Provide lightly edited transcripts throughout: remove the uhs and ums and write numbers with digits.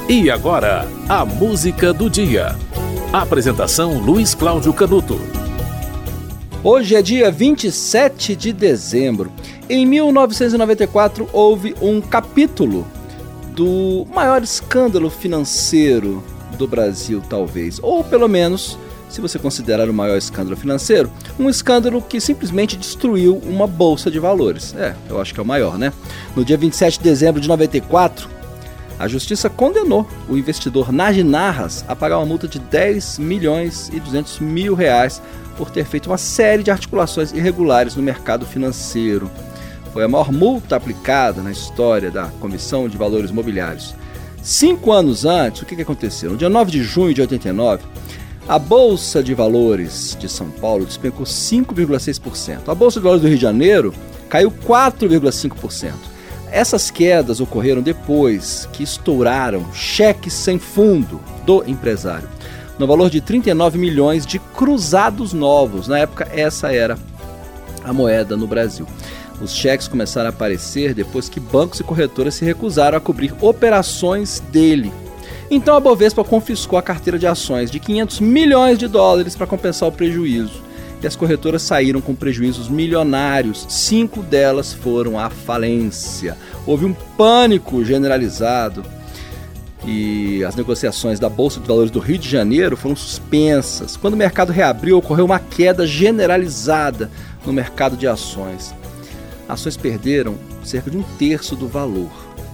E agora, a música do dia. Apresentação Luiz Cláudio Canuto. Hoje é dia 27 de dezembro. Em 1994 houve um capítulo do maior escândalo financeiro do Brasil, talvez. Ou pelo menos, se você considerar o maior escândalo financeiro, um escândalo que simplesmente destruiu uma bolsa de valores. Eu acho que é o maior, né? No dia 27 de dezembro de 94, a justiça condenou o investidor Nagy Narras a pagar uma multa de R$10.200.000 por ter feito uma série de articulações irregulares no mercado financeiro. Foi a maior multa aplicada na história da Comissão de Valores Mobiliários. 5 anos antes, o que aconteceu? No dia 9 de junho de 89, a Bolsa de Valores de São Paulo despencou 5,6%. A Bolsa de Valores do Rio de Janeiro caiu 4,5%. Essas quedas ocorreram depois que estouraram cheques sem fundo do empresário, no valor de 39 milhões de cruzados novos. Na época, essa era a moeda no Brasil. Os cheques começaram a aparecer depois que bancos e corretoras se recusaram a cobrir operações dele. Então a Bovespa confiscou a carteira de ações de 500 milhões de dólares para compensar o prejuízo. E as corretoras saíram com prejuízos milionários. 5 delas foram à falência. Houve um pânico generalizado e as negociações da Bolsa de Valores do Rio de Janeiro foram suspensas. Quando o mercado reabriu, ocorreu uma queda generalizada no mercado de ações. Ações perderam cerca de 1/3 do valor.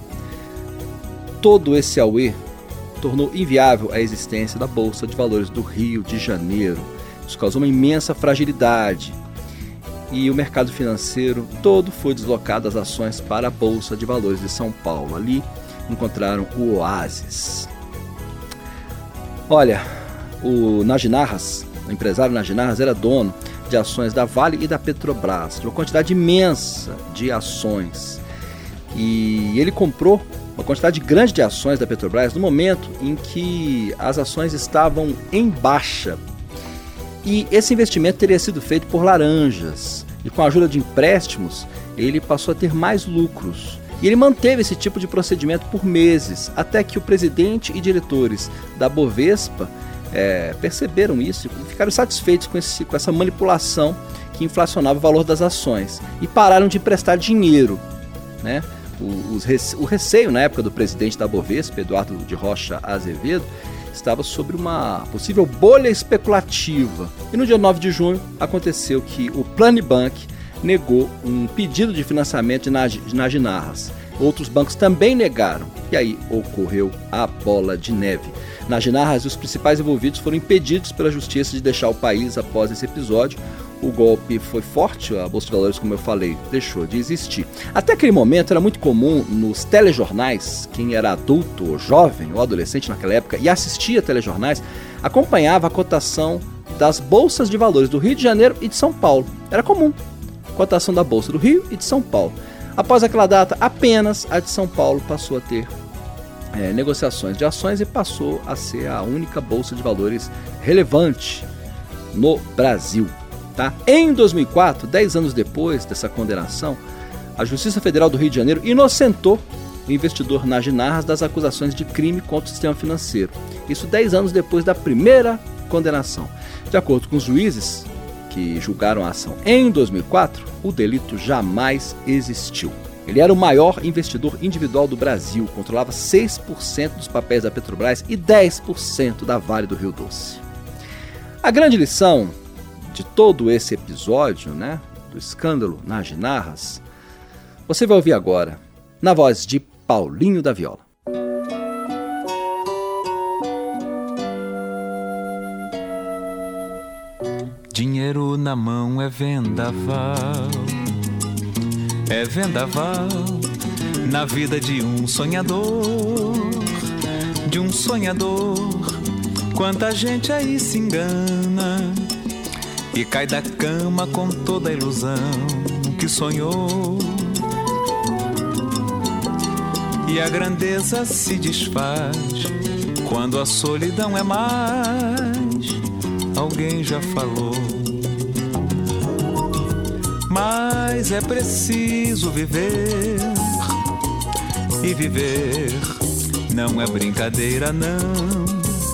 Todo esse auê tornou inviável a existência da Bolsa de Valores do Rio de Janeiro. Isso causou uma imensa fragilidade e o mercado financeiro todo foi deslocado das ações para a Bolsa de Valores de São Paulo. Ali encontraram o oásis. Olha, o Nagy Narras, o empresário Nagy Narras, era dono de ações da Vale e da Petrobras, de uma quantidade imensa de ações. E ele comprou uma quantidade grande de ações da Petrobras no momento em que as ações estavam em baixa. E esse investimento teria sido feito por laranjas. E com a ajuda de empréstimos, ele passou a ter mais lucros. E ele manteve esse tipo de procedimento por meses, até que o presidente e diretores da Bovespa perceberam isso e ficaram satisfeitos com essa manipulação que inflacionava o valor das ações. E pararam de emprestar dinheiro, né? O receio na época do presidente da Bovespa, Eduardo de Rocha Azevedo, estava sobre uma possível bolha especulativa. E no dia 9 de junho aconteceu que o Planibank negou um pedido de financiamento de Nagy Narras. Outros bancos também negaram. E aí ocorreu a bola de neve. Nagy Narras e os principais envolvidos foram impedidos pela justiça de deixar o país após esse episódio. O golpe foi forte, a Bolsa de Valores, como eu falei, deixou de existir. Até aquele momento era muito comum nos telejornais, quem era adulto ou jovem ou adolescente naquela época e assistia telejornais, acompanhava a cotação das bolsas de valores do Rio de Janeiro e de São Paulo. Era comum, cotação da Bolsa do Rio e de São Paulo. Após aquela data, apenas a de São Paulo passou a ter negociações de ações e passou a ser a única bolsa de valores relevante no Brasil. Tá? Em 2004, 10 anos depois dessa condenação, a Justiça Federal do Rio de Janeiro inocentou o investidor Nagy Narras das acusações de crime contra o sistema financeiro. Isso 10 anos depois da primeira condenação. De acordo com os juízes que julgaram a ação em 2004, o delito jamais existiu. Ele era o maior investidor individual do Brasil, controlava 6% dos papéis da Petrobras e 10% da Vale do Rio Doce. A grande lição de todo esse episódio, né, do escândalo Nagy Narras, você vai ouvir agora, na voz de Paulinho da Viola. Dinheiro na mão é vendaval na vida de um sonhador, Quanta gente aí se engana e cai da cama com toda a ilusão que sonhou. E a grandeza se desfaz quando a solidão é mais. Alguém já falou. Mas é preciso viver, e viver não é brincadeira não.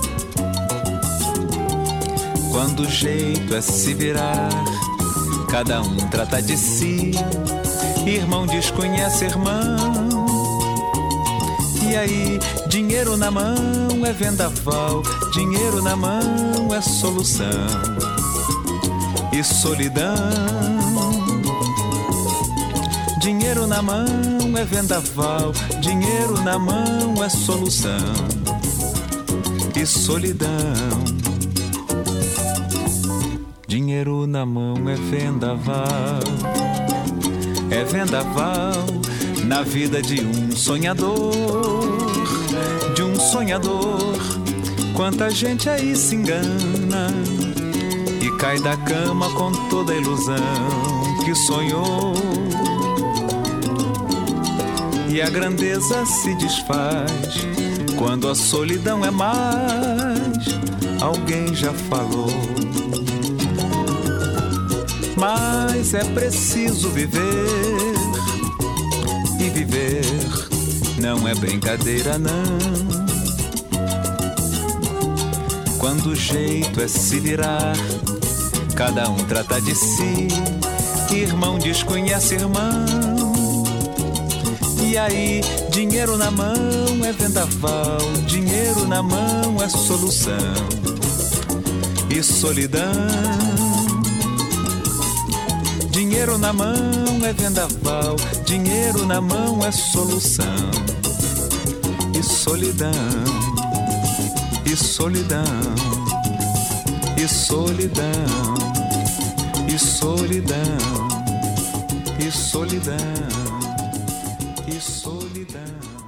Quando o jeito é se virar, cada um trata de si, irmão desconhece irmão. E aí, dinheiro na mão é vendaval, dinheiro na mão é solução e solidão. Dinheiro na mão é vendaval, dinheiro na mão é solução e solidão. Dinheiro na mão é vendaval na vida de um sonhador, de um sonhador. Quanta gente aí se engana e cai da cama com toda a ilusão que sonhou. E a grandeza se desfaz quando a solidão é mais, alguém já falou. Mas é preciso viver, e viver não é brincadeira não. Quando o jeito é se virar, cada um trata de si, irmão desconhece irmão. E aí, dinheiro na mão é vendaval, dinheiro na mão é solução e solidão. Dinheiro na mão é vendaval, dinheiro na mão é solução e solidão, e solidão, e solidão, e solidão, e solidão, e solidão.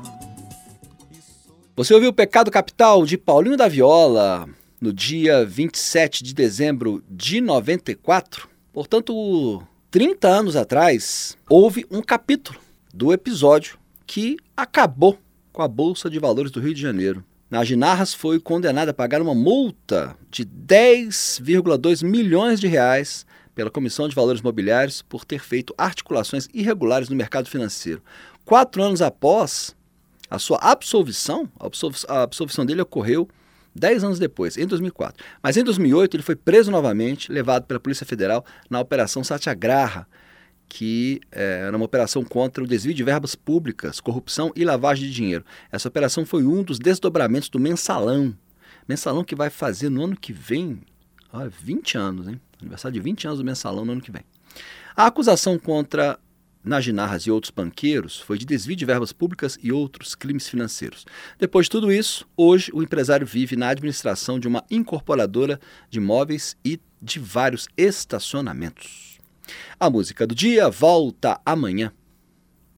Você ouviu Pecado Capital, de Paulinho da Viola, no dia 27 de dezembro de 94. Portanto, 30 anos atrás, houve um capítulo do episódio que acabou com a Bolsa de Valores do Rio de Janeiro. Naginarras foi condenada a pagar uma multa de 10,2 milhões de reais pela Comissão de Valores Mobiliários por ter feito articulações irregulares no mercado financeiro. 4 anos após a sua absolvição, a absolvição dele ocorreu 10 anos depois, em 2004. Mas em 2008 ele foi preso novamente, levado pela Polícia Federal na Operação Satyagraha, que era uma operação contra o desvio de verbas públicas, corrupção e lavagem de dinheiro. Essa operação foi um dos desdobramentos do Mensalão. Mensalão que vai fazer no ano que vem, 20 anos, hein? Aniversário de 20 anos do Mensalão no ano que vem. A acusação contra Naginarras e outros banqueiros foi de desvio de verbas públicas e outros crimes financeiros. Depois de tudo isso, hoje o empresário vive na administração de uma incorporadora de imóveis e de vários estacionamentos. A música do dia volta amanhã.